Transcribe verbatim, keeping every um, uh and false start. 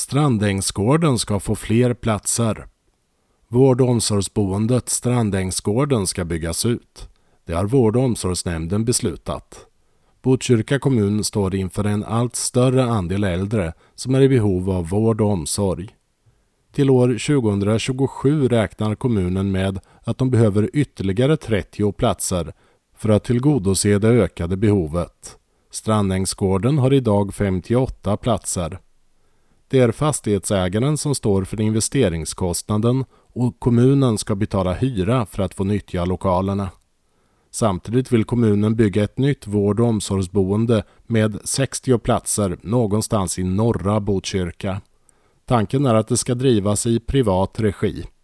Strandängsgården ska få fler platser. Vård- och omsorgsboendet Strandängsgården ska byggas ut. Det har vård- och omsorgsnämnden beslutat. Botkyrka kommun står inför en allt större andel äldre som är i behov av vård och omsorg. Till år tjugohundratjugosju räknar kommunen med att de behöver ytterligare trettio platser för att tillgodose det ökade behovet. Strandängsgården har idag femtioåtta platser. Det är fastighetsägaren som står för investeringskostnaden och kommunen ska betala hyra för att få nyttja lokalerna. Samtidigt vill kommunen bygga ett nytt vård- och omsorgsboende med sextio platser någonstans i norra Botkyrka. Tanken är att det ska drivas i privat regi.